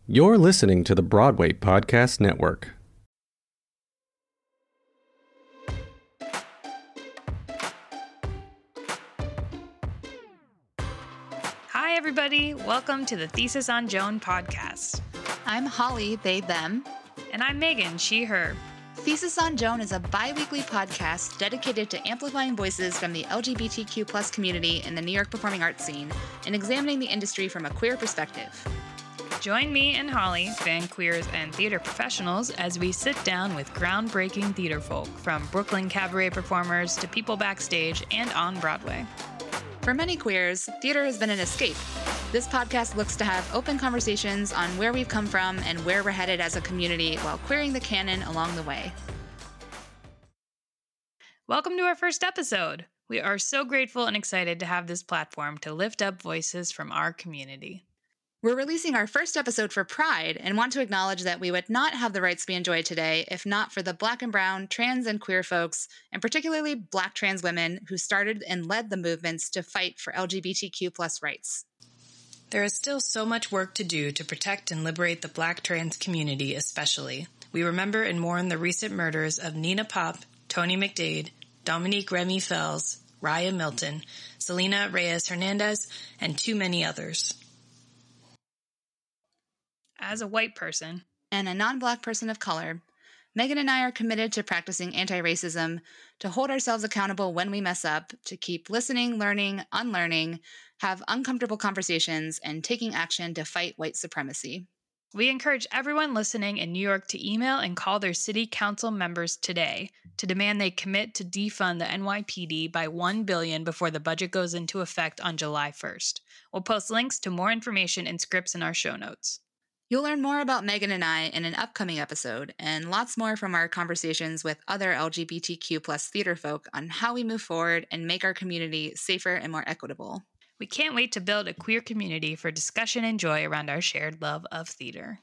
You're listening to the Broadway Podcast Network. Hi, everybody. Welcome to the Thesis on Joan podcast. I'm Holly, they, them. And I'm Megan, she, her. Thesis on Joan is a bi-weekly podcast dedicated to amplifying voices from the LGBTQ+ community in the New York performing arts scene and examining the industry from a queer perspective. Join me and Holly, fan queers and theater professionals, as we sit down with groundbreaking theater folk, from Brooklyn cabaret performers to people backstage and on Broadway. For many queers, theater has been an escape. This podcast looks to have open conversations on where we've come from and where we're headed as a community while queering the canon along the way. Welcome to our first episode. We are so grateful and excited to have this platform to lift up voices from our community. We're releasing our first episode for Pride and want to acknowledge that we would not have the rights we enjoy today if not for the Black and brown, trans and queer folks, and particularly Black trans women who started and led the movements to fight for LGBTQ+ rights. There is still so much work to do to protect and liberate the Black trans community especially. We remember and mourn the recent murders of Nina Pop, Tony McDade, Dominique Remy Fells, Raya Milton, Selena Reyes Hernandez, and too many others. As a white person and a non-Black person of color, Megan and I are committed to practicing anti-racism, to hold ourselves accountable when we mess up, to keep listening, learning, unlearning, have uncomfortable conversations, and taking action to fight white supremacy. We encourage everyone listening in New York to email and call their city council members today to demand they commit to defund the NYPD by $1 billion before the budget goes into effect on July 1st. We'll post links to more information and scripts in our show notes. You'll learn more about Megan and I in an upcoming episode, and lots more from our conversations with other LGBTQ+ theater folk on how we move forward and make our community safer and more equitable. We can't wait to build a queer community for discussion and joy around our shared love of theater.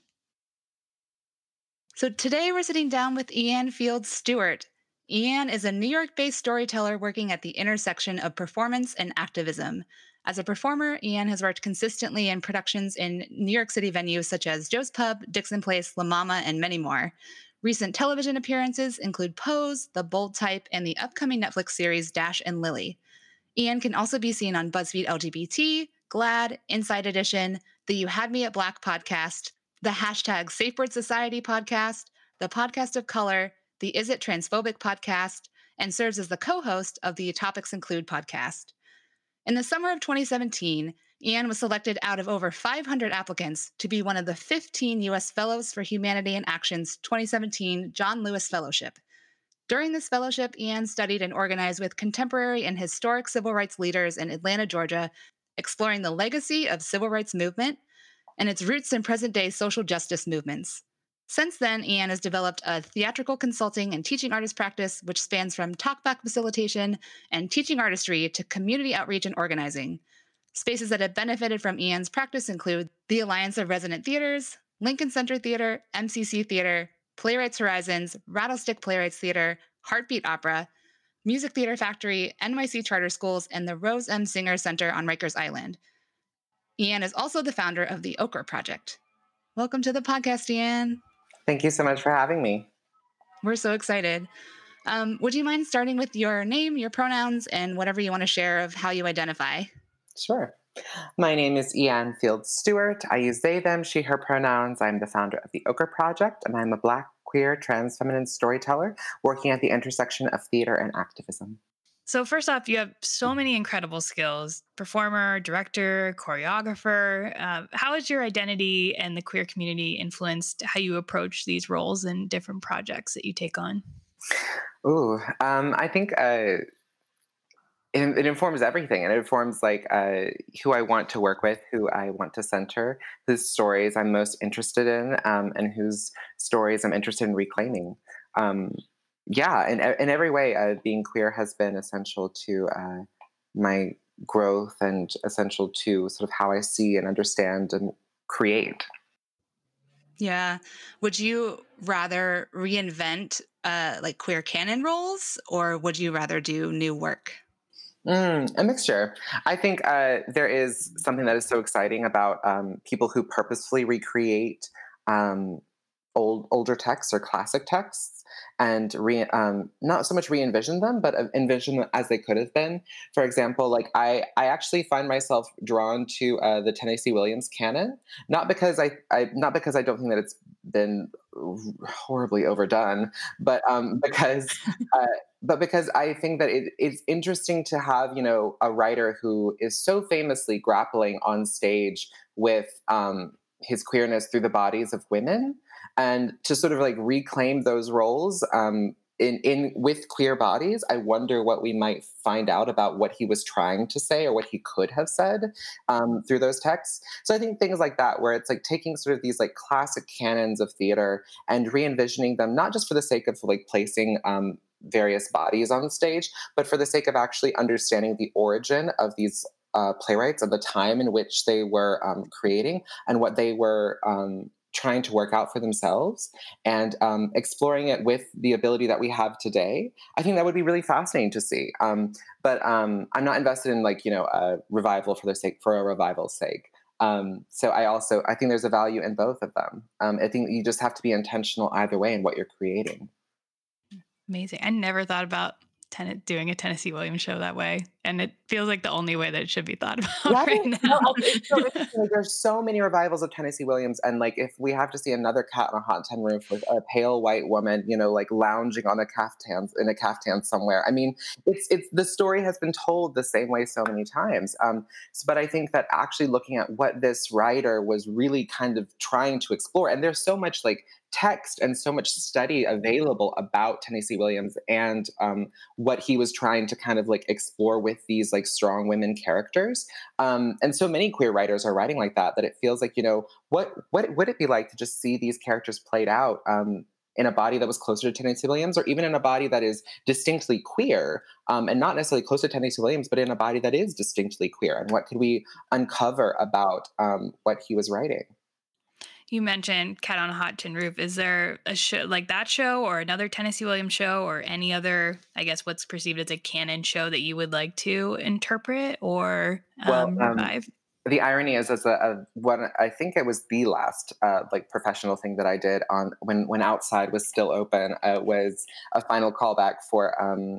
So today we're sitting down with Ian Fields Stewart. Ian is a New York-based storyteller working at the intersection of performance and activism. As a performer, Ian has worked consistently in productions in New York City venues such as Joe's Pub, Dixon Place, La Mama, and many more. Recent television appearances include Pose, The Bold Type, and the upcoming Netflix series Dash and Lily. Ian can also be seen on BuzzFeed LGBT, GLAAD, Inside Edition, the You Had Me at Black podcast, the #SafeWord Society podcast, the Podcast of Color, the Is It Transphobic podcast, and serves as the co-host of the Topics Include podcast. In the summer of 2017, Ian was selected out of over 500 applicants to be one of the 15 U.S. Fellows for Humanity in Action's 2017 John Lewis Fellowship. During this fellowship, Ian studied and organized with contemporary and historic civil rights leaders in Atlanta, Georgia, exploring the legacy of civil rights movement and its roots in present-day social justice movements. Since then, Ian has developed a theatrical consulting and teaching artist practice which spans from talkback facilitation and teaching artistry to community outreach and organizing. Spaces that have benefited from Ian's practice include the Alliance of Resident Theaters, Lincoln Center Theater, MCC Theater, Playwrights Horizons, Rattlestick Playwrights Theater, Heartbeat Opera, Music Theater Factory, NYC Charter Schools, and the Rose M. Singer Center on Rikers Island. Ian is also the founder of the Ochre Project. Welcome to the podcast, Ian. Thank you so much for having me. We're so excited. Would you mind starting with your name, your pronouns, and whatever you want to share of how you identify? Sure. My name is Ian Fields Stewart. I use they, them, she, her pronouns. I'm the founder of the Ochre Project, and I'm a Black, queer, trans, feminine storyteller working at the intersection of theater and activism. So first off, you have so many incredible skills: performer, director, choreographer. How has your identity and the queer community influenced how you approach these roles and different projects that you take on? I think it informs everything. And it informs who I want to work with, who I want to center, whose stories I'm most interested in, and whose stories I'm interested in reclaiming. In every way, being queer has been essential to my growth and essential to sort of how I see and understand and create. Yeah. Would you rather reinvent queer canon roles, or would you rather do new work? A mixture. I think there is something that is so exciting about people who purposefully recreate um, older texts or classic texts and not so much re-envision them, but envision them as they could have been. For example, like I actually find myself drawn to the Tennessee Williams canon, not because not because I don't think that it's been horribly overdone, but uh, because I think that it's interesting to have, you know, a writer who is so famously grappling on stage with his queerness through the bodies of women, and to sort of like reclaim those roles in with queer bodies. I wonder what we might find out about what he was trying to say or what he could have said through those texts. So I think things like that, where it's like taking sort of these like classic canons of theater and re-envisioning them, not just for the sake of like placing various bodies on stage, but for the sake of actually understanding the origin of these playwrights and the time in which they were creating and what they were trying to work out for themselves, and exploring it with the ability that we have today. I think that would be really fascinating to see. But I'm not invested in like, you know, a revival for a revival's sake. So I think there's a value in both of them. I think you just have to be intentional either way in what you're creating. Amazing. I never thought about doing a Tennessee Williams show that way. And it feels like the only way that it should be thought about right now. No, it's so interesting. Like, there's so many revivals of Tennessee Williams. And like, if we have to see another Cat on a Hot Tin Roof with a pale white woman, you know, like lounging on in a caftan somewhere. I mean, it's the story has been told the same way so many times. But I think that actually looking at what this writer was really kind of trying to explore, and there's so much like text and so much study available about Tennessee Williams and what he was trying to kind of like explore with these like strong women characters. And so many queer writers are writing like that it feels like, you know, what would it be like to just see these characters played out in a body that was closer to Tennessee Williams, or even in a body that is distinctly queer, and not necessarily close to Tennessee Williams, but in a body that is distinctly queer. And what could we uncover about what he was writing? You mentioned Cat on a Hot Tin Roof. Is there a show like that show or another Tennessee Williams show or any other, I guess, what's perceived as a canon show that you would like to interpret or revive? The irony is, as one, I think it was the last like professional thing that I did on when Outside was still open, was a final callback for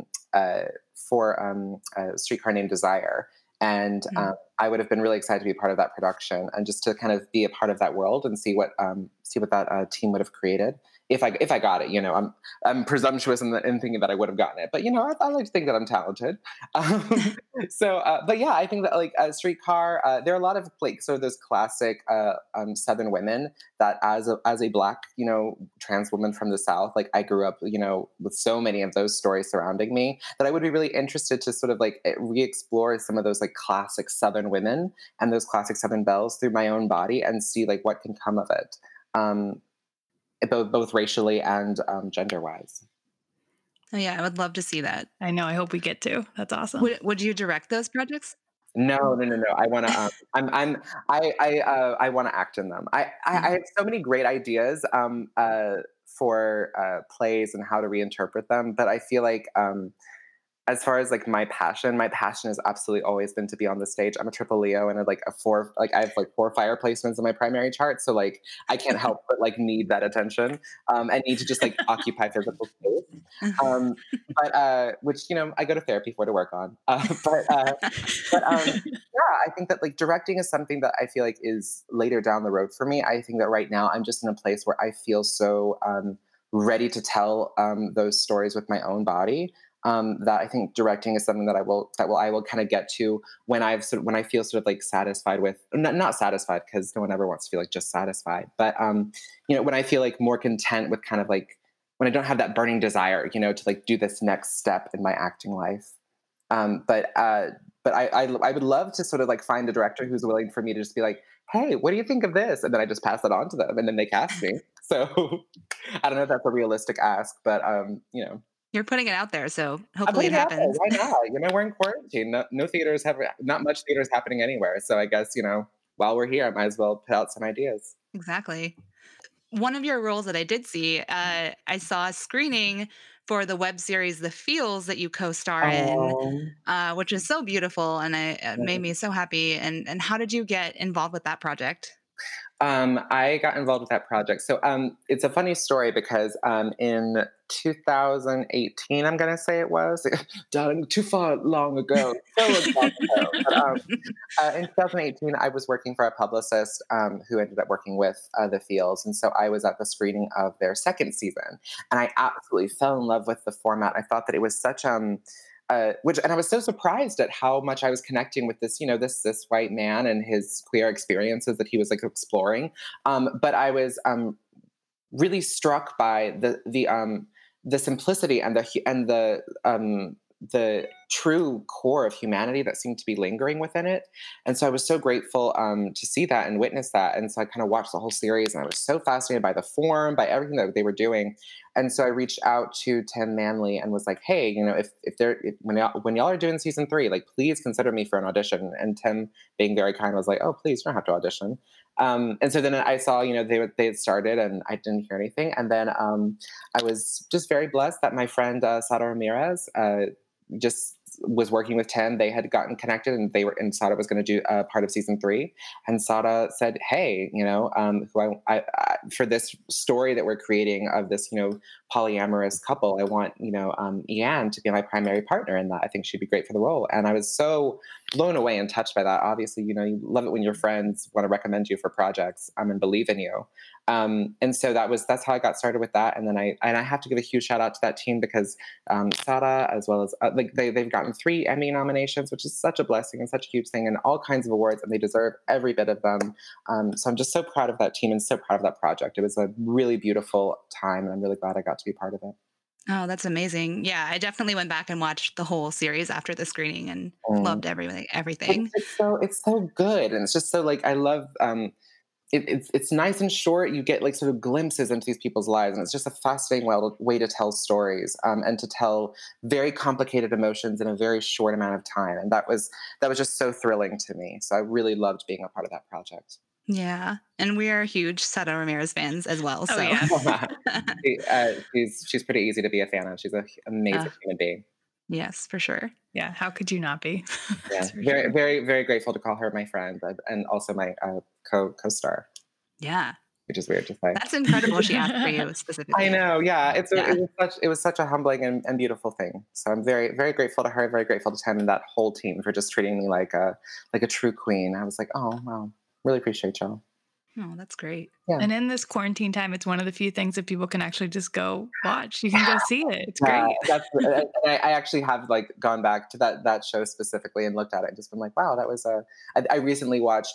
Streetcar Named Desire. And I would have been really excited to be part of that production and just to kind of be a part of that world and see what that team would have created if I got it. You know, I'm presumptuous in thinking that I would have gotten it, but you know, I like to think that I'm talented. But yeah, I think that like Streetcar, there are a lot of like sort of those classic Southern women that as a Black, you know, trans woman from the South, like I grew up, you know, with so many of those stories surrounding me that I would be really interested to sort of like re-explore some of those like classic Southern women and those classic Southern belles through my own body and see like what can come of it. Both racially and gender-wise. Oh yeah, I would love to see that. I know. I hope we get to. That's awesome. Would you direct those projects? No. I want to. I want to act in them. I have so many great ideas for plays and how to reinterpret them, but I feel like as far as like my passion has absolutely always been to be on the stage. I'm a triple Leo and I have like 4 fire placements in my primary chart. So like I can't help but like need that attention and need to just like occupy physical space. But which, you know, I go to therapy for to work on. Yeah, I think that like directing is something that I feel like is later down the road for me. I think that right now I'm just in a place where I feel so ready to tell those stories with my own body. That I think directing is something that I will kind of get to when I feel sort of like satisfied with, not satisfied because no one ever wants to feel like just satisfied, but you know, when I feel like more content with kind of like when I don't have that burning desire, you know, to like do this next step in my acting life. But I would love to sort of like find a director who's willing for me to just be like, hey, what do you think of this? And then I just pass it on to them and then they cast me. So I don't know if that's a realistic ask, but you know. You're putting it out there, so hopefully it happens. Why not? You know, we're in quarantine. No theaters not much theaters happening anywhere. So I guess, you know, while we're here, I might as well put out some ideas. Exactly. One of your roles that I did see, I saw a screening for the web series The Feels that you co-star in, Oh, which is so beautiful, and it made me so happy. And how did you get involved with that project? I got involved with that project. So it's a funny story because in 2018, I'm going to say it was, darling, too far long ago, so long ago. But, in 2018, I was working for a publicist who ended up working with The Fields. And so I was at the screening of their second season. And I absolutely fell in love with the format. I thought that it was such and I was so surprised at how much I was connecting with this, this white man and his queer experiences that he was like exploring. But I was really struck by the simplicity and the true core of humanity that seemed to be lingering within it. And so I was so grateful to see that and witness that. And so I kind of watched the whole series, and I was so fascinated by the form, by everything that they were doing. And so I reached out to Tim Manley and was like, hey, when y'all are doing season 3, like, please consider me for an audition. And Tim, being very kind, was like, oh, please, you don't have to audition. And so then I saw, they had started, and I didn't hear anything. And then I was just very blessed that my friend Sada Ramirez just was working with Tim. They had gotten connected, and Sada was going to do a part of season 3. And Sada said, hey, who I for this story that we're creating of this, polyamorous couple, I want, Ian to be my primary partner in that. I think she'd be great for the role. And I was so blown away and touched by that. Obviously, you love it when your friends want to recommend you for projects and believe in you. And so that's how I got started with that. And then I have to give a huge shout out to that team because Sada, as well as they've gotten 3 Emmy nominations, which is such a blessing and such a huge thing, and all kinds of awards, and they deserve every bit of them. So I'm just so proud of that team and so proud of that project. It was a really beautiful time, and I'm really glad I got to be part of it. Oh, that's amazing. Yeah, I definitely went back and watched the whole series after the screening and loved everything. It's so good, and it's just so I love. It's nice and short. You get sort of glimpses into these people's lives, and it's just a fascinating way to tell stories and to tell very complicated emotions in a very short amount of time. And that was just so thrilling to me. So I really loved being a part of that project. Yeah, and we are huge Sada Ramirez fans as well. So yeah. She's pretty easy to be a fan of. She's an amazing human being. Yes, for sure. Yeah, how could you not be? Yeah, very, sure. very, very grateful to call her my friend and also my co-star. Yeah, which is weird to say. That's incredible. She asked for you specifically. I know. Yeah, it was such a humbling and beautiful thing. So I'm very, very grateful to her. Very grateful to Tim and that whole team for just treating me like a true queen. I was like, oh wow, really appreciate y'all. Oh, that's great. Yeah. And in this quarantine time, it's one of the few things that people can actually just go watch. You can go see it. It's great. I actually have gone back to that show specifically and looked at it and just been like, wow, that was I recently watched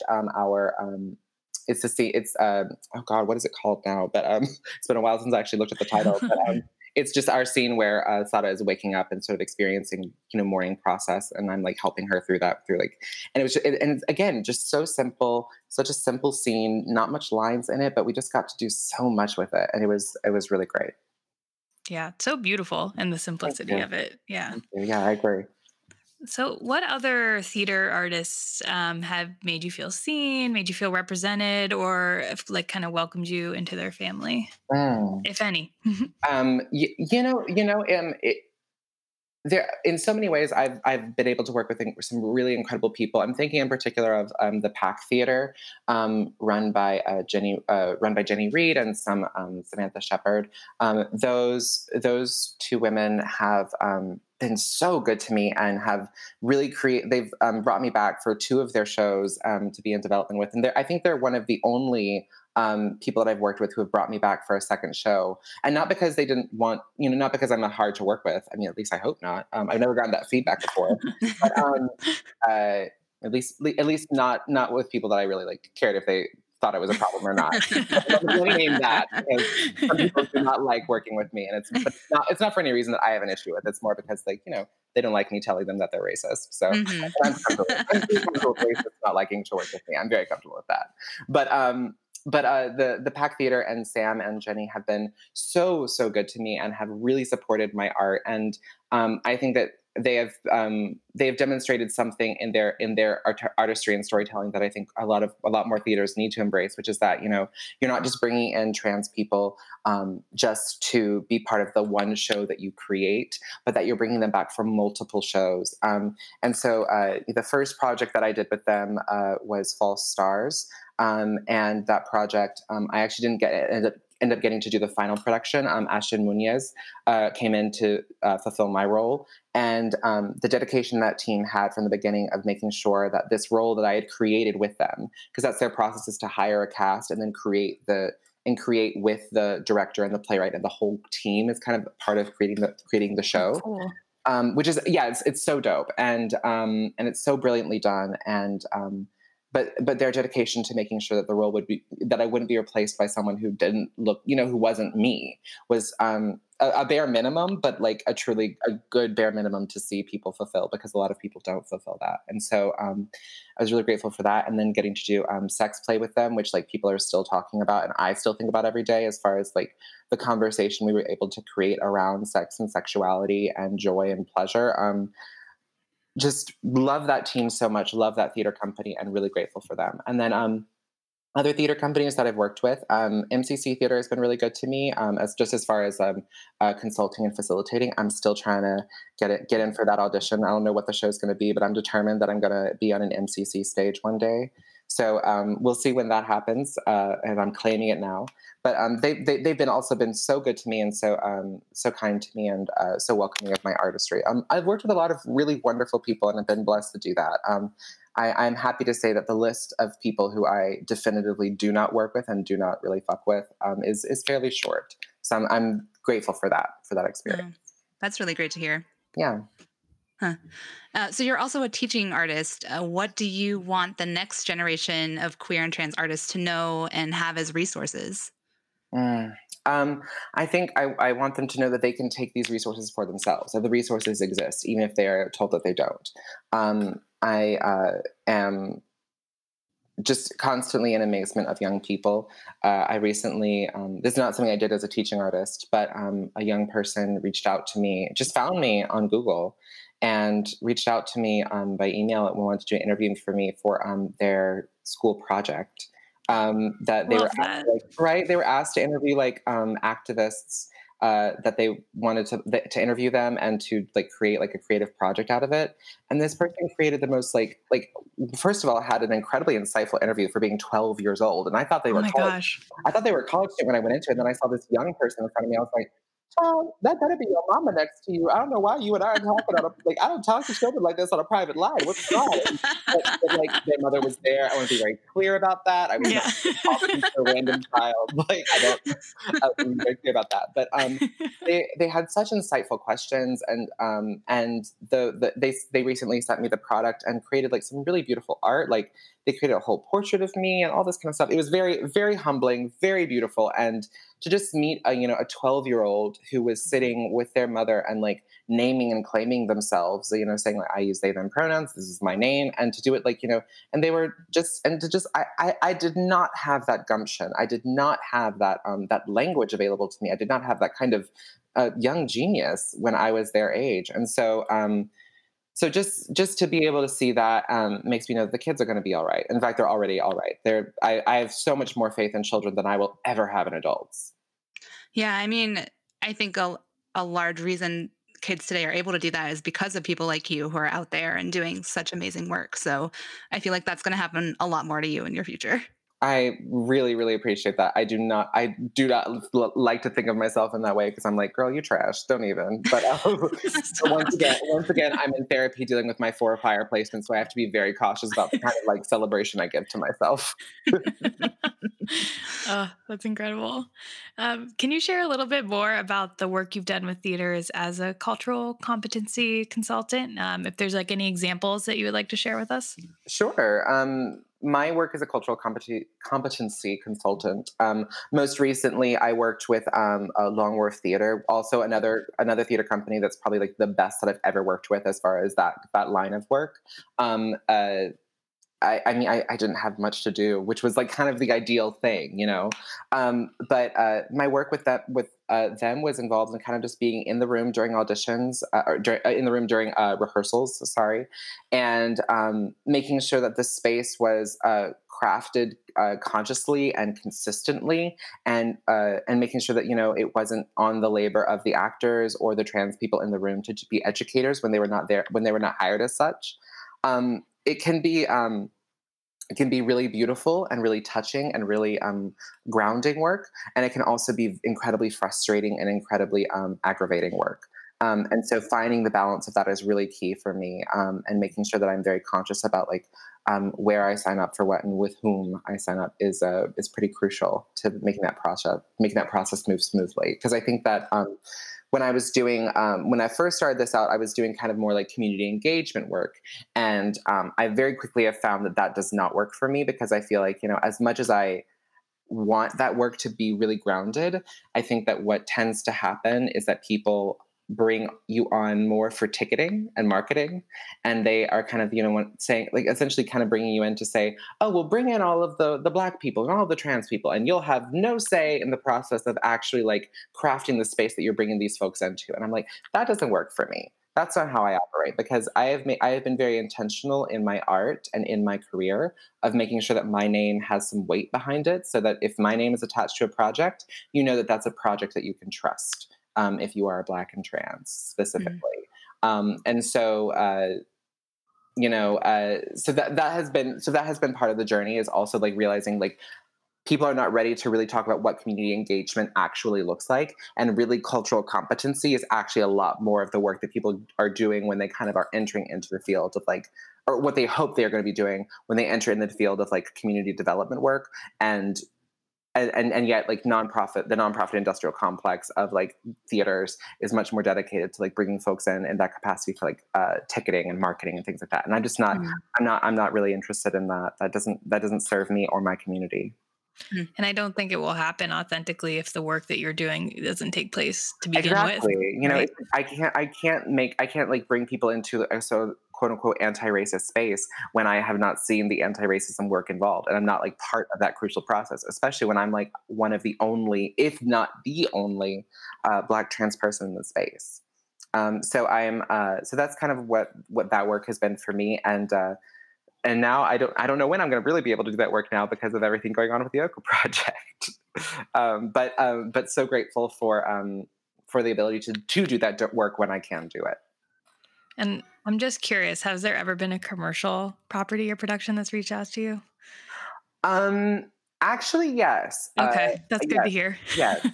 oh God, what is it called now? But it's been a while since I actually looked at the title. But it's just our scene where Sada is waking up and sort of experiencing, mourning process, and I'm helping her through that. And it was, and again, just so simple, such a simple scene, not much lines in it, but we just got to do so much with it, and it was really great. Yeah, so beautiful, and the simplicity of it. Yeah. Yeah, I agree. So what other theater artists have made you feel seen, made you feel represented, or kind of welcomed you into their family, if any? There, in so many ways, I've been able to work with some really incredible people. I'm thinking in particular of the Pack Theater, run by Jenny Reed and some Samantha Shepard. Those 2 women have been so good to me and have really they've brought me back for 2 of their shows to be in development with. And I think they're one of the only people that I've worked with who have brought me back for a second show. And not because they didn't want, not because I'm hard to work with. I mean, at least I hope not. I've never gotten that feedback before. But at least not with people that I really cared if they thought it was a problem or not. Let me name that, because some people do not like working with me, and it's not for any reason that I have an issue with. It's more because they don't like me telling them that they're racist. So I'm comfortable with racists not liking to work with me. I'm very comfortable with that. But the Pack Theater and Sam and Jenny have been so good to me and have really supported my art. And I think that they have demonstrated something in their artistry and storytelling that I think a lot more theaters need to embrace, which is that, you know, you're not just bringing in trans people just to be part of the one show that you create, but that you're bringing them back for multiple shows. And so the first project that I did with them was False Stars. And that project, I actually didn't end up getting to do the final production. Ashton Munoz came in to fulfill my role. And the dedication that team had from the beginning of making sure that this role that I had created with them, because that's their process, is to hire a cast and then create with the director and the playwright and the whole team is kind of part of creating the show. Cool. Which is, it's so dope. And it's so brilliantly done. And, but their dedication to making sure that the role that I wouldn't be replaced by someone who didn't look, you know, who wasn't me, was a bare minimum, but like a good bare minimum to see people fulfill, because a lot of people don't fulfill that. And so I was really grateful for that. And then getting to do sex play with them, which like people are still talking about and I still think about every day, as far as like the conversation we were able to create around sex and sexuality and joy and pleasure. Just love that team so much, love that theater company, and really grateful for them. And then other theater companies that I've worked with, MCC Theater has been really good to me, as far as consulting and facilitating. I'm still trying to get in for that audition. I don't know what the show's going to be, but I'm determined that I'm going to be on an MCC stage one day. So we'll see when that happens, and I'm claiming it now. But they've also been so good to me, and so kind to me, and so welcoming of my artistry. I've worked with a lot of really wonderful people, and I've been blessed to do that. I'm happy to say that the list of people who I definitively do not work with and do not really fuck with is fairly short. So I'm grateful for that experience. That's really great to hear. Yeah. Huh. So you're also a teaching artist. What do you want the next generation of queer and trans artists to know and have as resources? I think I want them to know that they can take these resources for themselves, that the resources exist, even if they are told that they don't. I am just constantly in amazement of young people. I recently, this is not something I did as a teaching artist, but a young person reached out to me, just found me on Google, and reached out to me by email and wanted to do an interview for me for their school project. That they were asked, they were asked to interview activists that they wanted to interview them and to like create like a creative project out of it. And this person created the most like first of all, had an incredibly insightful interview for being 12 years old, and I thought they were college. I thought they were college students when I went into it. And then I saw this young person in front of me. I was like, oh, that better be your mama next to you. I don't know why you and I are talking I don't talk to children like this on a private line. What's wrong? But their mother was there. I want to be very clear about that. I was not talking to a random child. I want to be very clear about that. But they had such insightful questions, and they recently sent me the product and created like some really beautiful art. Like they created a whole portrait of me and all this kind of stuff. It was very, very humbling, very beautiful. And to just meet a 12-year-old who was sitting with their mother and like naming and claiming themselves, saying like, I use they, them pronouns, this is my name. And to do it and they were I did not have that gumption. I did not have that language available to me. I did not have that kind of young genius when I was their age. And so, so just to be able to see that makes me know that the kids are going to be all right. In fact, they're already all right. I have so much more faith in children than I will ever have in adults. Yeah, I mean, I think a large reason kids today are able to do that is because of people like you who are out there and doing such amazing work. So I feel like that's going to happen a lot more to you in your future. I really, really appreciate that. I do not like to think of myself in that way, because I'm like, girl, you trash. Don't even. But once again, I'm in therapy dealing with my 4 fire placements, so I have to be very cautious about the kind of like celebration I give to myself. Oh, that's incredible. Can you share a little bit more about the work you've done with theaters as a cultural competency consultant? If there's like any examples that you would like to share with us? Sure. My work as a cultural competency consultant. Most recently, I worked with Longworth Theater, also another theater company that's probably like the best that I've ever worked with as far as that line of work. I mean, I didn't have much to do, which was like kind of the ideal thing, you know. But my work with them was involved in kind of just being in the room during auditions, in the room during rehearsals. Sorry, and making sure that the space was crafted consciously and consistently, and making sure that, you know, it wasn't on the labor of the actors or the trans people in the room to be educators when they were not there, when they were not hired as such. It can be really beautiful and really touching and really grounding work, and it can also be incredibly frustrating and incredibly aggravating work. And so finding the balance of that is really key for me, and making sure that I'm very conscious about like where I sign up for what and with whom I sign up is pretty crucial to making that process move smoothly. Because I think that when I was doing, when I first started this out, I was doing kind of more like community engagement work. And I very quickly have found that does not work for me, because I feel like, you know, as much as I want that work to be really grounded, I think that what tends to happen is that people bring you on more for ticketing and marketing. And they are kind of, you know, saying, like, essentially kind of bringing you in to say, oh, we'll bring in all of the Black people and all of the trans people, and you'll have no say in the process of actually like crafting the space that you're bringing these folks into. And I'm like, that doesn't work for me. That's not how I operate, because I have been very intentional in my art and in my career of making sure that my name has some weight behind it, so that if my name is attached to a project, you know that that's a project that you can trust. If you are Black and trans specifically. And so, you know, so that has been part of the journey, is also like realizing like people are not ready to really talk about what community engagement actually looks like. And really cultural competency is actually a lot more of the work that people are doing when they kind of are entering into the field of like, or what they hope they're going to be doing when they enter in the field of like community development work. And yet like the nonprofit industrial complex of like theaters is much more dedicated to like bringing folks in that capacity for like ticketing and marketing and things like that. And I'm just not, I'm not really interested in that. That doesn't serve me or my community. And I don't think it will happen authentically if the work that you're doing doesn't take place to begin with. You know, right? I can't like bring people into a quote unquote anti-racist space when I have not seen the anti-racism work involved, and I'm not like part of that crucial process, especially when I'm like one of the only, if not the only, Black trans person in the space. So that's kind of what that work has been for me, and now I don't know when I'm going to really be able to do that work now because of everything going on with the Ochre Project. But so grateful for the ability to do that work when I can do it. And I'm just curious, has there ever been a commercial property or production that's reached out to you? Actually, yes. Okay, that's good to hear. Yes.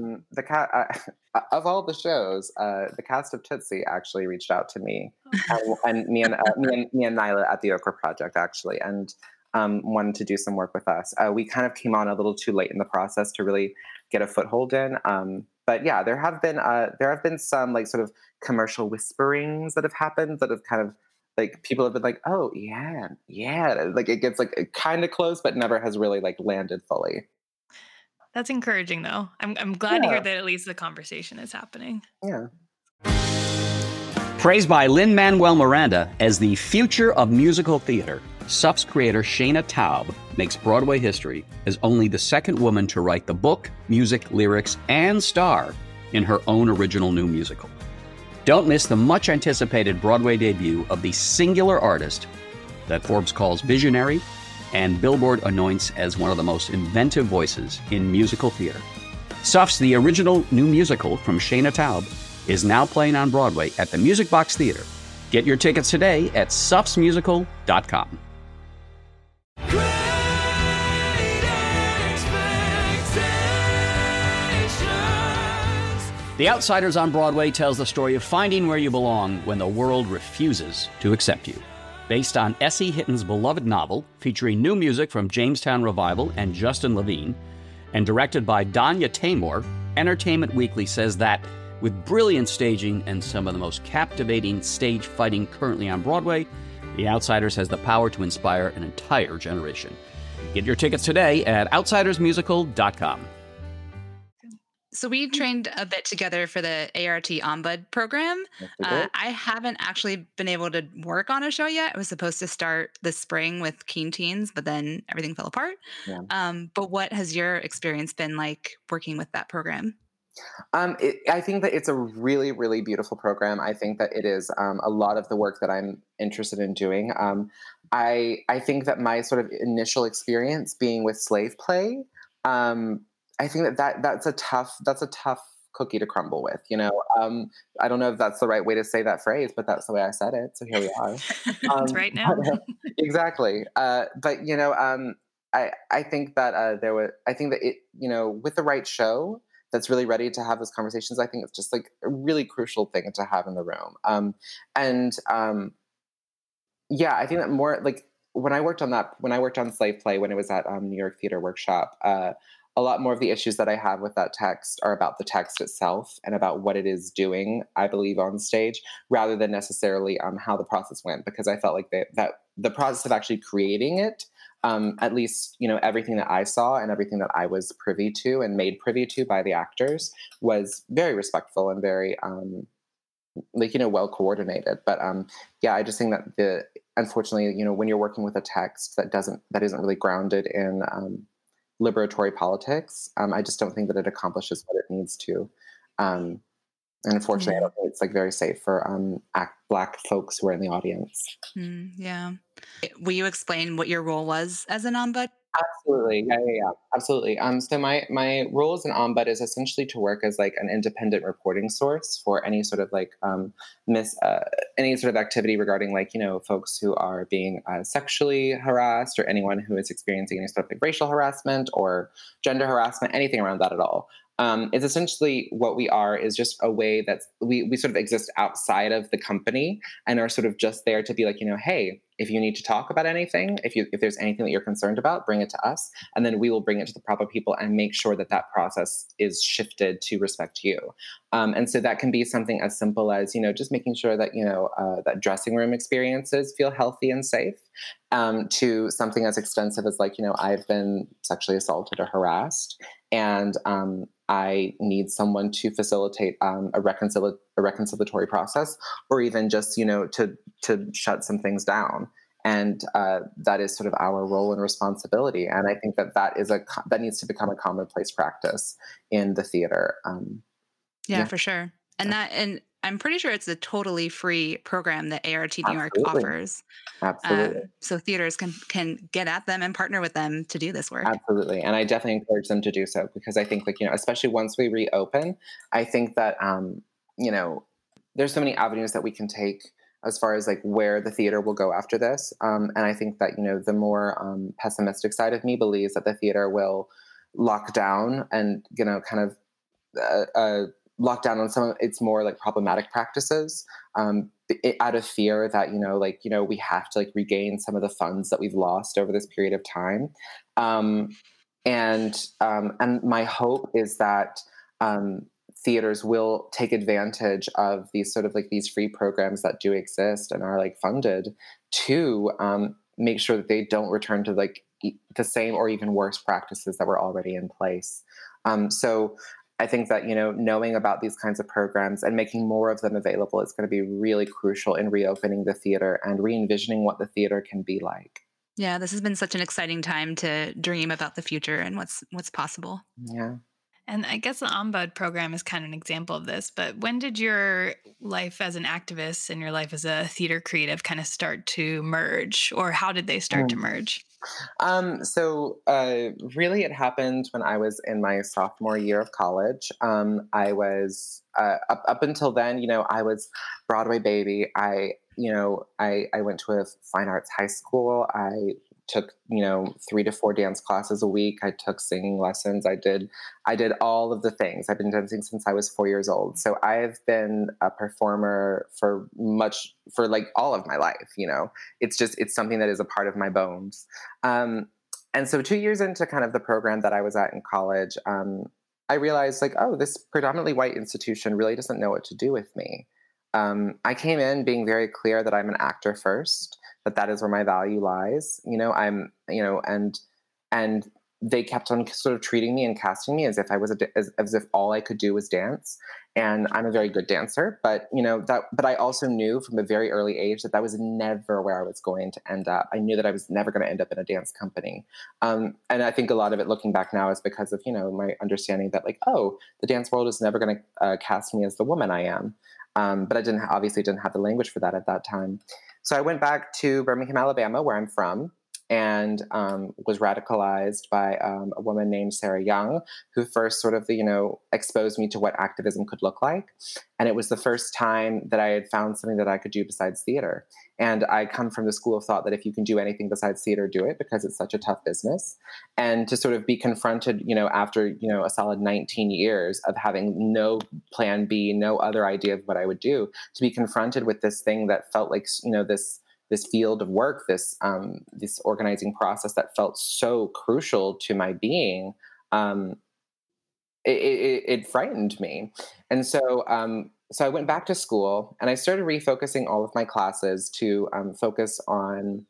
Of all the shows, the cast of Tootsie actually reached out to me, and me and Nyla at the Ochre Project actually, and wanted to do some work with us. We kind of came on a little too late in the process to really get a foothold in. But yeah, there have been some like sort of commercial whisperings that have happened that have kind of like people have been like, oh yeah, like it gets like kind of close, but never has really like landed fully. That's encouraging though. I'm glad to hear that at least the conversation is happening. Yeah. Praised by Lin-Manuel Miranda as the future of musical theater, SUF's creator Shayna Taub makes Broadway history as only the second woman to write the book, music, lyrics, and star in her own original new musical. Don't miss the much-anticipated Broadway debut of the singular artist that Forbes calls visionary and Billboard anoints as one of the most inventive voices in musical theater. SUF's The Original New Musical from Shayna Taub is now playing on Broadway at the Music Box Theater. Get your tickets today at sufsmusical.com. The Outsiders on Broadway tells the story of finding where you belong when the world refuses to accept you. Based on S.E. Hitton's beloved novel, featuring new music from Jamestown Revival and Justin Levine, and directed by Danya Taymor, Entertainment Weekly says that, with brilliant staging and some of the most captivating stage fighting currently on Broadway, The Outsiders has the power to inspire an entire generation. Get your tickets today at outsidersmusical.com. So we trained a bit together for the ART Ombud program. Yes, we did. I haven't actually been able to work on a show yet. I was supposed to start this spring with Keen Teens, but then everything fell apart. Yeah. But what has your experience been like working with that program? I think that it's a really, really beautiful program. I think that it is a lot of the work that I'm interested in doing. I think that my sort of initial experience being with slave play, I think that's a tough cookie to crumble with. I don't know if that's the right way to say that phrase, but that's the way I said it. So here we are. It's right now. Exactly. But I think that I think that it, with the right show that's really ready to have those conversations, I think it's just like a really crucial thing to have in the room. I think that more like when I worked on slave play, when it was at New York Theater Workshop, a lot more of the issues that I have with that text are about the text itself and about what it is doing, I believe, on stage, rather than necessarily how the process went, because I felt like that the process of actually creating it, at least, everything that I saw and everything that I was privy to and made privy to by the actors was very respectful and very, well coordinated. But I just think that unfortunately, when you're working with a text that isn't really grounded in liberatory politics, I just don't think that it accomplishes what it needs to. And unfortunately, I don't think it's like very safe for Black folks who are in the audience. Yeah. Will you explain what your role was as an ombud? Absolutely. Yeah. Absolutely. So my role as an ombud is essentially to work as like an independent reporting source for any sort of like any sort of activity regarding like, folks who are being sexually harassed, or anyone who is experiencing any sort of like racial harassment or gender harassment, anything around that at all. It's essentially what we are is just a way that we sort of exist outside of the company and are sort of just there to be like, hey, if you need to talk about anything, if there's anything that you're concerned about, bring it to us, and then we will bring it to the proper people and make sure that process is shifted to respect you. And so that can be something as simple as, just making sure that, that dressing room experiences feel healthy and safe, to something as extensive as like, I've been sexually assaulted or harassed, and I need someone to facilitate a reconciliatory process, or even just, to shut some things down. And that is sort of our role and responsibility. And I think that needs to become a commonplace practice in the theater. For sure. And I'm pretty sure it's a totally free program that ART New York offers. Absolutely. So theaters can get at them and partner with them to do this work. Absolutely. And I definitely encourage them to do so, because I think like, especially once we reopen, I think that, there's so many avenues that we can take as far as like where the theater will go after this. And I think that, the more pessimistic side of me believes that the theater will lock down and, kind of lock down on some of its more like problematic practices, out of fear that, we have to like regain some of the funds that we've lost over this period of time. And my hope is that theaters will take advantage of these sort of like these free programs that do exist and are like funded to make sure that they don't return to like the same or even worse practices that were already in place. So I think that, knowing about these kinds of programs and making more of them available is going to be really crucial in reopening the theater and re-envisioning what the theater can be like. Yeah, this has been such an exciting time to dream about the future and what's possible. Yeah. And I guess the Ombud program is kind of an example of this, but when did your life as an activist and your life as a theater creative kind of start to merge, or how did they start to merge? So really it happened when I was in my sophomore year of college. I was, up until then, I was Broadway baby. I went to a fine arts high school. I took, 3 to 4 dance classes a week. I took singing lessons. I did all of the things. I've been dancing since I was 4 years old. So I've been a performer for like all of my life. It's something that is a part of my bones. And so 2 years into kind of the program that I was at in college, I realized like, oh, this predominantly white institution really doesn't know what to do with me. I came in being very clear that I'm an actor first, that is where my value lies. And they kept on sort of treating me and casting me as if I was as if all I could do was dance. And I'm a very good dancer, but but I also knew from a very early age that was never where I was going to end up. I knew that I was never going to end up in a dance company. And I think a lot of it, looking back now, is because of, my understanding that the dance world is never going to cast me as the woman I am. But I obviously didn't have the language for that at that time. So I went back to Birmingham, Alabama, where I'm from, and was radicalized by a woman named Sarah Young, who first sort of, exposed me to what activism could look like. And it was the first time that I had found something that I could do besides theater. And I come from the school of thought that if you can do anything besides theater, do it, because it's such a tough business. And to sort of be confronted, after, a solid 19 years of having no plan B, no other idea of what I would do, to be confronted with this thing that felt like, this field of work, this organizing process that felt so crucial to my being, it frightened me. And so I went back to school and I started refocusing all of my classes to focus on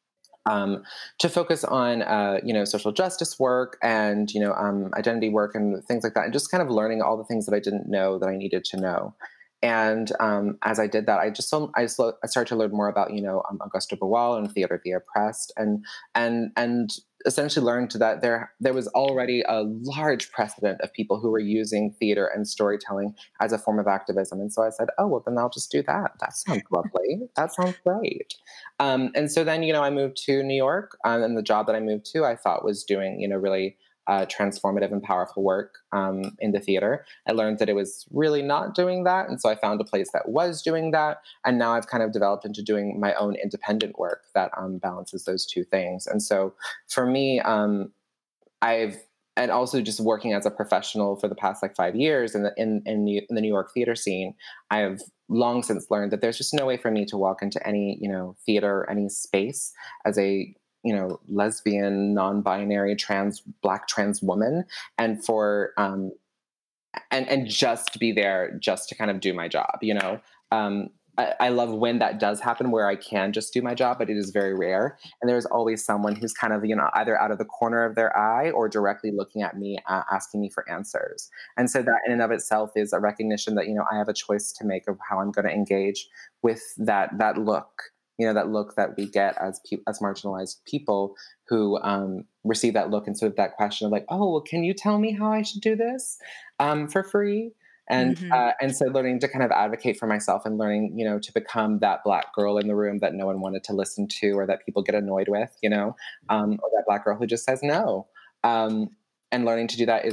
social justice work and identity work and things like that, and just kind of learning all the things that I didn't know that I needed to know. And as I did that, I started to learn more about Auguste Boal and Theater of the Oppressed, and essentially learned that there was already a large precedent of people who were using theater and storytelling as a form of activism. And so I said, oh, well, then I'll just do that. That sounds lovely. That sounds great. And so then I moved to New York, and the job that I moved to I thought was doing really transformative and powerful work in the theater. I learned that it was really not doing that. And so I found a place that was doing that. And now I've kind of developed into doing my own independent work that balances those two things. And so for me, and also just working as a professional for the past 5 years in the New York theater scene, I have long since learned that there's just no way for me to walk into any, theater, any space as a lesbian, non-binary, Black trans woman, and for and just be there just to kind of do my job. I love when that does happen, where I can just do my job, but it is very rare. And there's always someone who's kind of either out of the corner of their eye or directly looking at me, asking me for answers. And so that in and of itself is a recognition that I have a choice to make of how I'm going to engage with that look. That look that we get as marginalized people who receive that look and sort of that question of oh, well, can you tell me how I should do this for free? And and so learning to kind of advocate for myself and learning, to become that Black girl in the room that no one wanted to listen to or that people get annoyed with, or that Black girl who just says no. And learning to do that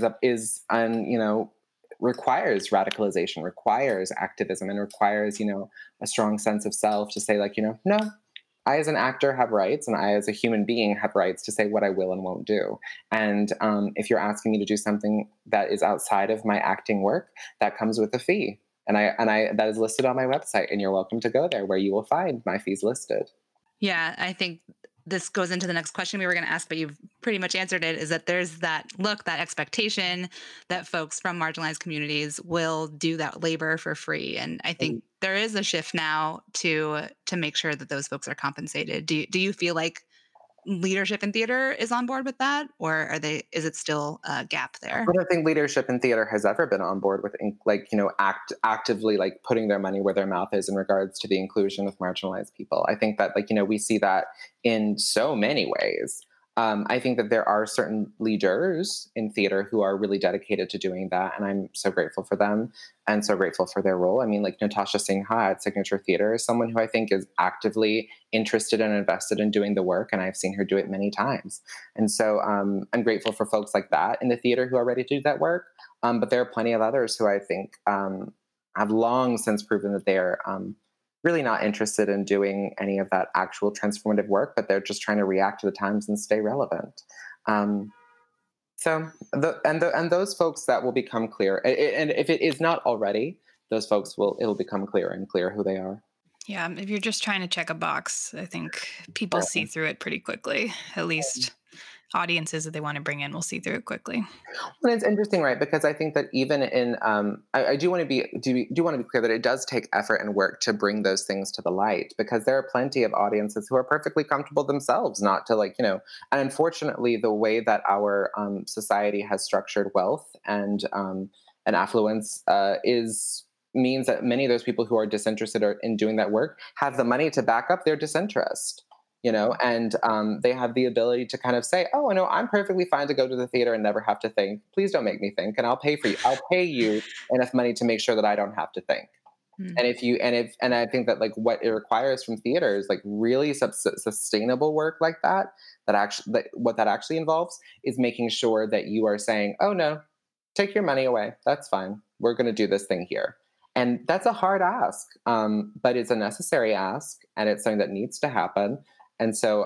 requires radicalization, requires activism, and requires, a strong sense of self to say no, I as an actor have rights, and I as a human being have rights to say what I will and won't do. And if you're asking me to do something that is outside of my acting work, that comes with a fee. And I that is listed on my website, and you're welcome to go there where you will find my fees listed. Yeah, I think this goes into the next question we were going to ask, but you've pretty much answered it, is that there's that look, that expectation that folks from marginalized communities will do that labor for free. And I think there is a shift now to make sure that those folks are compensated. Do you feel like leadership in theater is on board with that, or is it still a gap there? I don't think leadership in theater has ever been on board with actively putting their money where their mouth is in regards to the inclusion of marginalized people. I think that we see that in so many ways. I think that there are certain leaders in theater who are really dedicated to doing that, and I'm so grateful for them and so grateful for their role. I mean, Natasha Singha at Signature Theater is someone who I think is actively interested and invested in doing the work, and I've seen her do it many times. And so I'm grateful for folks like that in the theater who are ready to do that work. But there are plenty of others who I think have long since proven that they're really not interested in doing any of that actual transformative work, but they're just trying to react to the times and stay relevant. So those folks, that will become clear. And if it is not already, those folks it'll become clearer and clearer who they are. Yeah, if you're just trying to check a box, I think people see through it pretty quickly. At least audiences that they want to bring in will see through it quickly. Well, it's interesting, right? Because I think that even in, I do want to be want to be clear that it does take effort and work to bring those things to the light, because there are plenty of audiences who are perfectly comfortable themselves not to, like, and unfortunately, the way that our society has structured wealth and affluence means that many of those people who are disinterested in doing that work have the money to back up their disinterest. And they have the ability to kind of say, oh, no, I'm perfectly fine to go to the theater and never have to think. Please don't make me think. And I'll pay for you. I'll pay you enough money to make sure that I don't have to think. Mm. And I think that, like, what it requires from theaters, like really sustainable work like that what that actually involves is making sure that you are saying, oh, no, take your money away. That's fine. We're going to do this thing here. And that's a hard ask, but it's a necessary ask, and it's something that needs to happen. And so,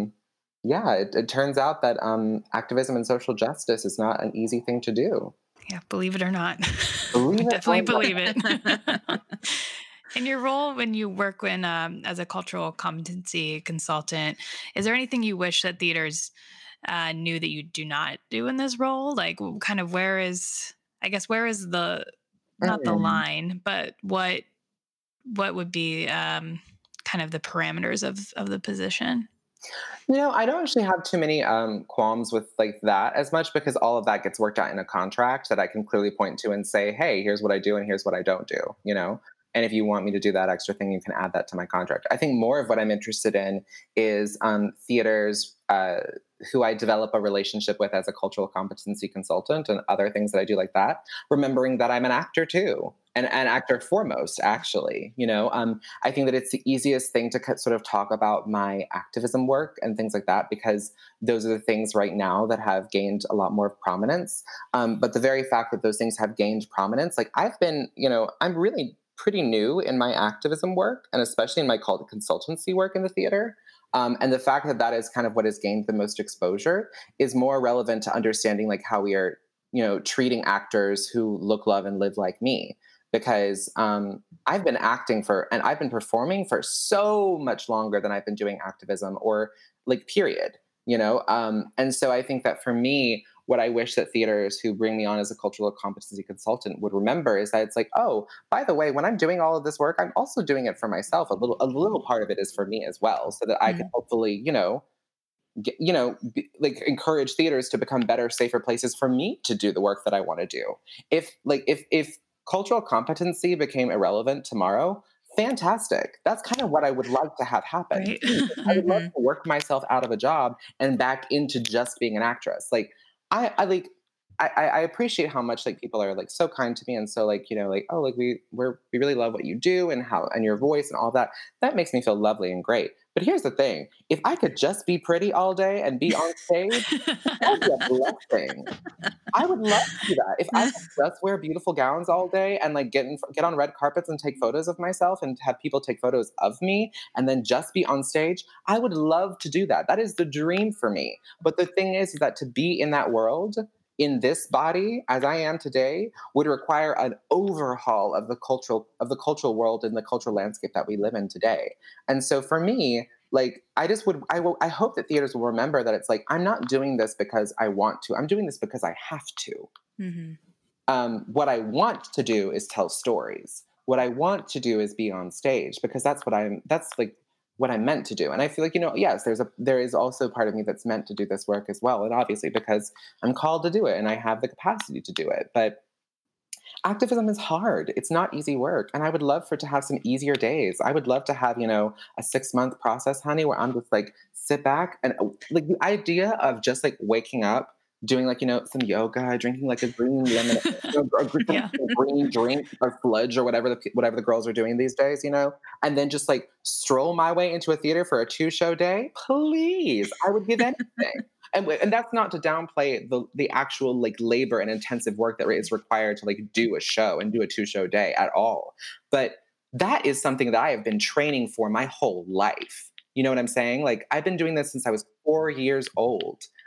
it turns out that activism and social justice is not an easy thing to do. Yeah, believe it or not. Definitely believe it. In your role when you work as a cultural competency consultant, is there anything you wish that theaters knew that you do not do in this role? Like, kind of where is the, not the line, but what would be kind of the parameters of the position? I don't actually have too many qualms with like that as much, because all of that gets worked out in a contract that I can clearly point to and say, hey, here's what I do and here's what I don't do, And if you want me to do that extra thing, you can add that to my contract. I think more of what I'm interested in is theaters who I develop a relationship with as a cultural competency consultant and other things that I do like that, remembering that I'm an actor too, and an actor foremost, actually. I think that it's the easiest thing to sort of talk about my activism work and things like that, because those are the things right now that have gained a lot more prominence. But the very fact that those things have gained prominence, like I've been, I'm really pretty new in my activism work, and especially in my consultancy work in the theater. And the fact that that is kind of what has gained the most exposure is more relevant to understanding like how we are, treating actors who look, love, and live like me. Because I've been acting and I've been performing for so much longer than I've been doing activism, or like period, And so I think that for me, what I wish that theaters who bring me on as a cultural competency consultant would remember is that it's like, oh, by the way, when I'm doing all of this work, I'm also doing it for myself. A little part of it is for me as well, so that I can hopefully, encourage theaters to become better, safer places for me to do the work that I want to do. If cultural competency became irrelevant tomorrow, fantastic. That's kind of what I would like to have happen. Right. I would love to work myself out of a job and back into just being an actress. Like, I appreciate how much like people are like so kind to me and so like, oh, like we really love what you do and your voice and all that. That makes me feel lovely and great. But here's the thing: if I could just be pretty all day and be on stage, that would be a blessing. I would love to do that. If I could just wear beautiful gowns all day and like get on red carpets and take photos of myself and have people take photos of me and then just be on stage, I would love to do that. That is the dream for me. But the thing is that to be in that world, in this body, as I am today, would require an overhaul of the cultural world and the cultural landscape that we live in today. And so for me, like, I hope that theaters will remember that it's like, I'm not doing this because I want to. I'm doing this because I have to. Mm-hmm. What I want to do is tell stories. What I want to do is be on stage, because that's what I'm meant to do. And I feel like, yes, there is also part of me that's meant to do this work as well. And obviously because I'm called to do it and I have the capacity to do it. But activism is hard. It's not easy work. And I would love for it to have some easier days. I would love to have, a 6-month process, honey, where I'm just like, sit back and like the idea of just like waking up, doing like, some yoga, drinking like a green lemon, a green drink or sludge or whatever the girls are doing these days, and then just like stroll my way into a theater for a 2-show day. Please, I would give anything. And that's not to downplay the actual like labor and intensive work that is required to like do a show and do a 2-show day at all. But that is something that I have been training for my whole life. You know what I'm saying? Like, I've been doing this since I was 4 years old.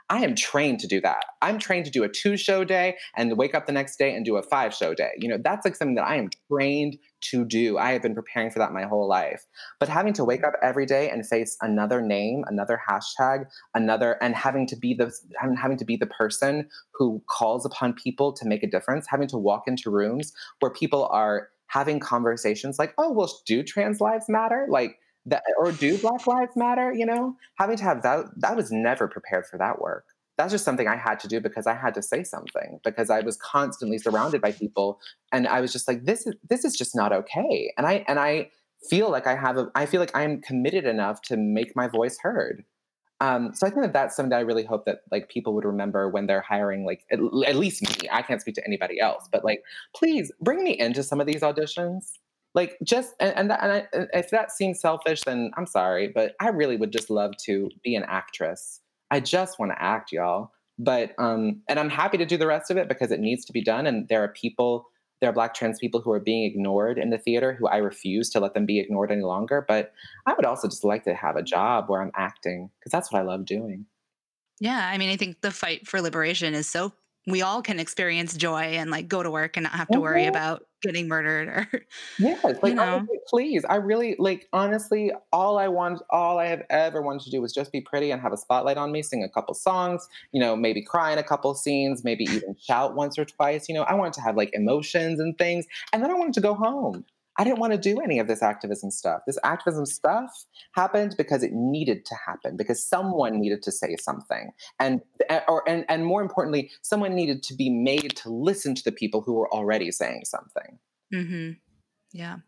I am trained to do that. I'm trained to do a 2-show day and wake up the next day and do a 5-show day. You know, that's like something that I am trained to do. I have been preparing for that my whole life. But having to wake up every day and face another name, another hashtag, and having to be the person who calls upon people to make a difference, having to walk into rooms where people are having conversations like, oh, well, do trans lives matter? Like that, or do Black lives matter? You know, having to have that, I was never prepared for that work. That's just something I had to do because I had to say something, because I was constantly surrounded by people. And I was just like, this is just not okay. And I feel like I feel like I am committed enough to make my voice heard. So I think that that's something that I really hope that like people would remember when they're hiring, like at least me. I can't speak to anybody else, but like, please bring me into some of these auditions. Like just, if that seems selfish, then I'm sorry, but I really would just love to be an actress. I just want to act, y'all. But, and I'm happy to do the rest of it because it needs to be done. And there are Black trans people who are being ignored in the theater who I refuse to let them be ignored any longer. But I would also just like to have a job where I'm acting because that's what I love doing. Yeah. I mean, I think the fight for liberation is so we all can experience joy and like go to work and not have to worry about getting murdered or, yes, like, honestly, please. I really, like, honestly, all I have ever wanted to do was just be pretty and have a spotlight on me, sing a couple songs, you know, maybe cry in a couple scenes, maybe even shout once or twice. You know, I wanted to have like emotions and things. And then I wanted to go home. I didn't want to do any of this activism stuff. This activism stuff happened because it needed to happen, because someone needed to say something. And more importantly, someone needed to be made to listen to the people who were already saying something. Mm-hmm. Yeah.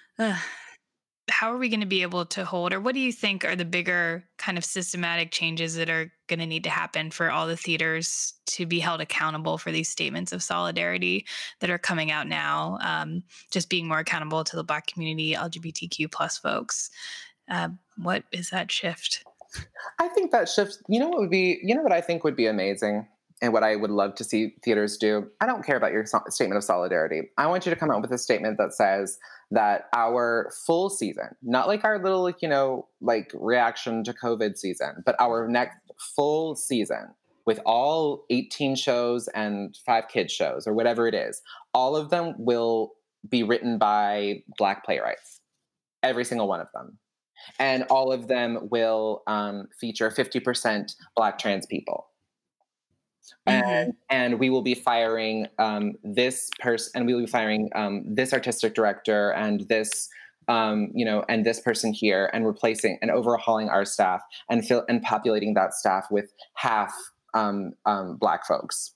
How are we going to be able to hold, or what do you think are the bigger kind of systematic changes that are going to need to happen for all the theaters to be held accountable for these statements of solidarity that are coming out now? Just being more accountable to the Black community, LGBTQ plus folks. What is that shift? I think that shift, you know what I think would be amazing and what I would love to see theaters do? I don't care about your statement of solidarity. I want you to come out with a statement that says that our full season, not like our little, like, you know, like reaction to COVID season, but our next full season with all 18 shows and 5 kids shows or whatever it is, all of them will be written by Black playwrights. Every single one of them. And all of them will feature 50% Black trans people. Mm-hmm. And we will be firing this person, and we will be firing this artistic director and this, and this person here, and replacing and overhauling our staff and populating that staff with half Black folks.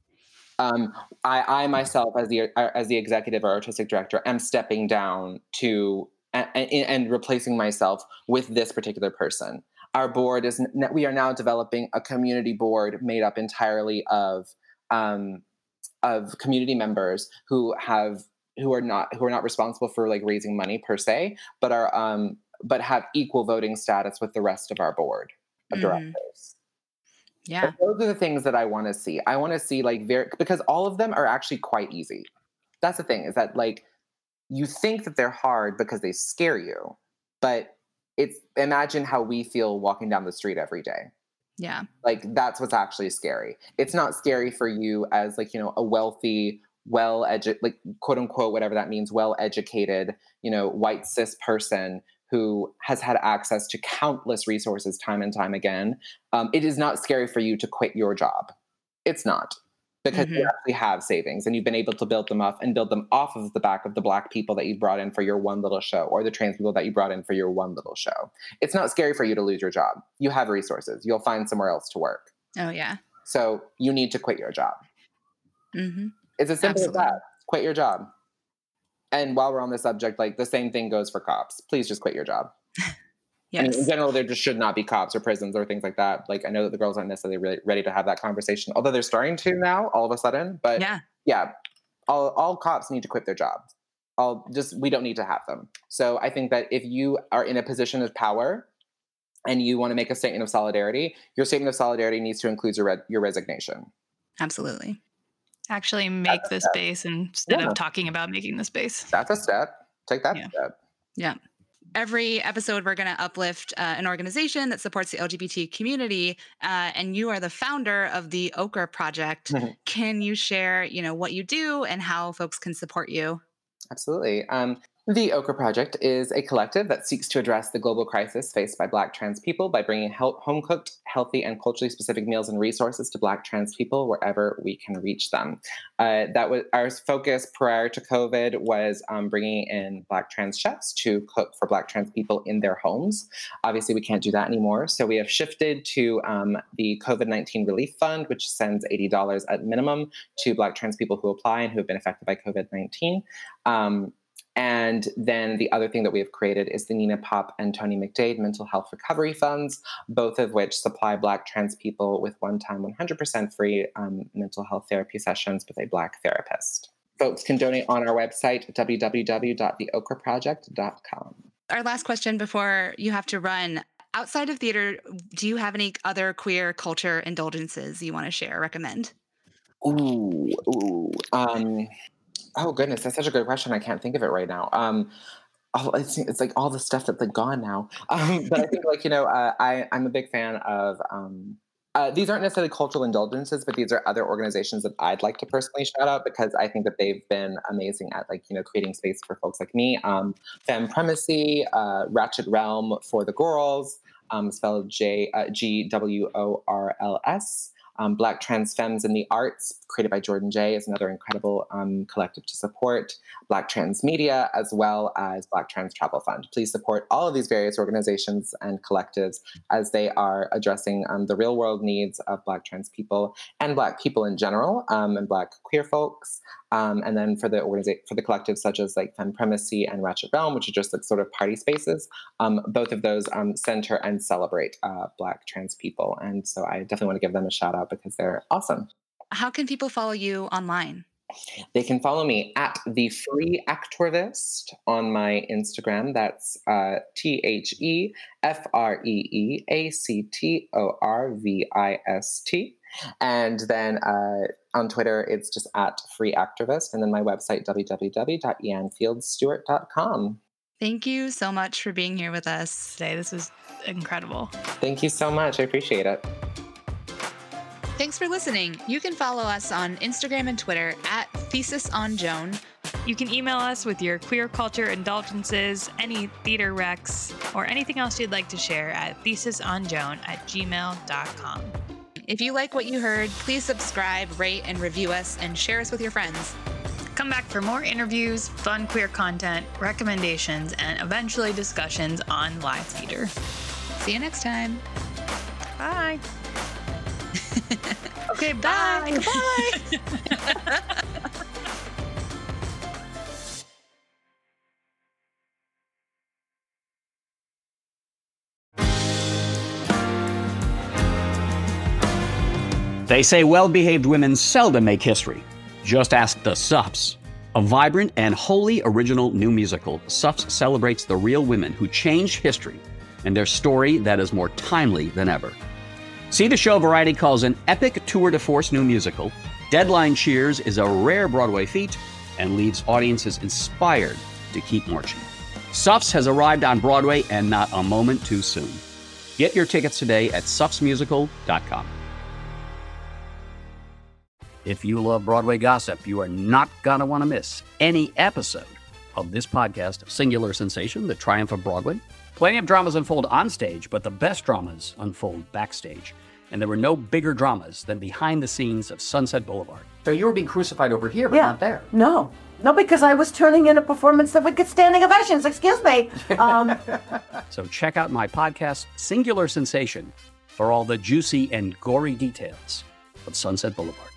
I myself, as the executive or artistic director, am stepping down to and replacing myself with this particular person. Our board we are now developing a community board made up entirely of community members who are not responsible for like raising money per se, but have equal voting status with the rest of our board of directors. Yeah. But those are the things that I want to see. I want to see because all of them are actually quite easy. That's the thing, is that like you think that they're hard because they scare you, but imagine how we feel walking down the street every day. Yeah. Like that's what's actually scary. It's not scary for you as like, you know, a wealthy, like quote unquote, whatever that means, well-educated, you know, white cis person who has had access to countless resources time and time again. It is not scary for you to quit your job. It's not. Because you actually have savings and you've been able to build them up and build them off of the back of the Black people that you brought in for your one little show, or the trans people that you brought in for your one little show. It's not scary for you to lose your job. You have resources. You'll find somewhere else to work. Oh, yeah. So you need to quit your job. Mm-hmm. It's as simple as that. Quit your job. And while we're on the subject, like the same thing goes for cops. Please just quit your job. Yes. And in general, there just should not be cops or prisons or things like that. Like, I know that the girls aren't necessarily really ready to have that conversation, although they're starting to now, all of a sudden. But yeah, all cops need to quit their jobs. We don't need to have them. So I think that if you are in a position of power and you want to make a statement of solidarity, your statement of solidarity needs to include your resignation. Absolutely. Actually make the space instead of talking about making the space. That's a step. Take that step. Yeah. Every episode, we're going to uplift an organization that supports the LGBT community, and you are the founder of the Ochre Project. Can you share, what you do and how folks can support you? Absolutely. The Ochre Project is a collective that seeks to address the global crisis faced by Black trans people by bringing home-cooked, healthy, and culturally specific meals and resources to Black trans people wherever we can reach them. That was our focus prior to COVID, was bringing in Black trans chefs to cook for Black trans people in their homes. Obviously, we can't do that anymore, so we have shifted to the COVID-19 Relief Fund, which sends $80 at minimum to Black trans people who apply and who have been affected by COVID-19. And then the other thing that we have created is the Nina Pop and Tony McDade Mental Health Recovery Funds, both of which supply Black trans people with one-time 100% free mental health therapy sessions with a Black therapist. Folks can donate on our website, www.theochreproject.com. Our last question before you have to run. Outside of theater, do you have any other queer culture indulgences you want to share or recommend? Oh goodness, that's such a good question. I can't think of it right now. It's like all the stuff that's like gone now. But I think I'm a big fan of. These aren't necessarily cultural indulgences, but these are other organizations that I'd like to personally shout out because I think that they've been amazing at creating space for folks like me. Fempremacy, Ratchet Realm for the Girls, spelled GWORLS. Black Trans Femmes in the Arts, created by Jordan J, is another incredible collective to support. Black Trans Media, as well as Black Trans Travel Fund. Please support all of these various organizations and collectives as they are addressing the real world needs of Black trans people and Black people in general, and Black queer folks. And then for the collectives such as like Fempremacy and Ratchet Realm, which are just like sort of party spaces, both of those center and celebrate Black trans people. And so I definitely want to give them a shout out because they're awesome. How can people follow you online? They can follow me at The Free Actorvist on my Instagram. That's TheFreeActorvist. And then on Twitter, it's just at Free Actorvist. And then my website, www.ianfieldstewart.com. Thank you so much for being here with us today. This was incredible. Thank you so much. I appreciate it. Thanks for listening. You can follow us on Instagram and Twitter at ThesisOnJoan. You can email us with your queer culture indulgences, any theater recs, or anything else you'd like to share at thesisonjoan@gmail.com. If you like what you heard, please subscribe, rate, and review us, and share us with your friends. Come back for more interviews, fun queer content, recommendations, and eventually discussions on live theater. See you next time. Bye. Okay, bye. Bye. They say well-behaved women seldom make history. Just ask the Suffs. A vibrant and wholly original new musical, Suffs celebrates the real women who changed history and their story that is more timely than ever. See the show Variety calls an epic tour de force new musical. Deadline cheers is a rare Broadway feat and leaves audiences inspired to keep marching. Suffs has arrived on Broadway and not a moment too soon. Get your tickets today at suffsmusical.com. If you love Broadway gossip, you are not going to want to miss any episode of this podcast, Singular Sensation, The Triumph of Broadway. Plenty of dramas unfold on stage, but the best dramas unfold backstage. And there were no bigger dramas than behind the scenes of Sunset Boulevard. So you were being crucified over here, but not there. No, because I was turning in a performance that would get standing ovations. Excuse me. So check out my podcast, Singular Sensation, for all the juicy and gory details of Sunset Boulevard.